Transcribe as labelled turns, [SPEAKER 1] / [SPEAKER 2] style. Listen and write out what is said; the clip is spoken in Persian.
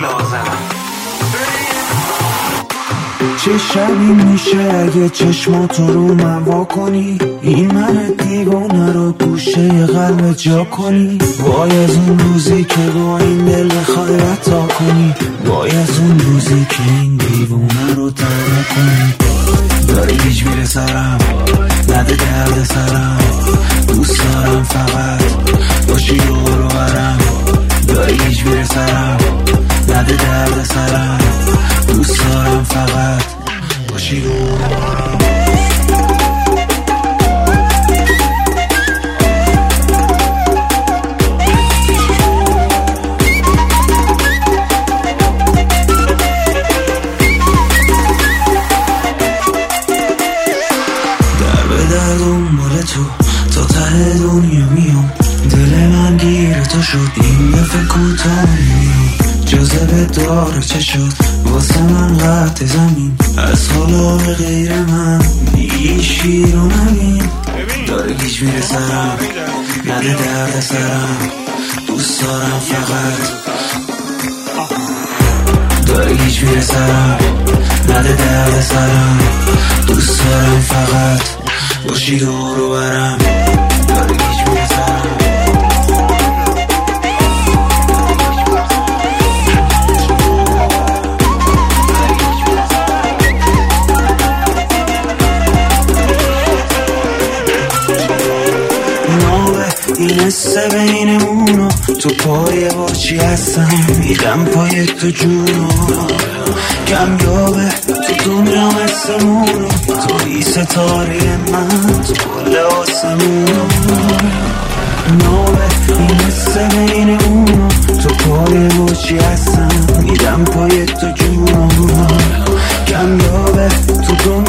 [SPEAKER 1] لازمه.
[SPEAKER 2] چه شبی میشه اگه چشماتو رو من وا کنی، این من دیوانه رو گوشه قلب جا کنی. وای از اون روزی که با این دل بخوای رتا کنی، وای از اون روزی که این دیوانه رو ترا کنی. داره گیج میره سرم، نده درد سرم، دوست دارم فقط باشی دور و برم. داره گیج میره سرم، نده درد سرم، دوست دارم فقط باشی دور و برم. تا ته دنیا میام، دل من گیره تو شد، این دفعه کوتاه میام. جاذبه داره چه شد واسه من قطع زمین، از حالا به غیر من میگی شیر و نبین. داره گیج میره سرم، نده درد سرم، دوست دارم فقط. داره گیج میره سرم، نده درد سرم، دوست دارم فقط باشی دور و برم. داره گیج میره سرم. این حسه بینمونو تو پای باچی هستم، میدم پای تو جونو کمیابه تو دنیا مثلمونو. توی ستاره من تو کل آسمونو نابه. این حسه بینمونو تو پای باچی هستم، میدم پای تو جونو کمیابه تو دنیا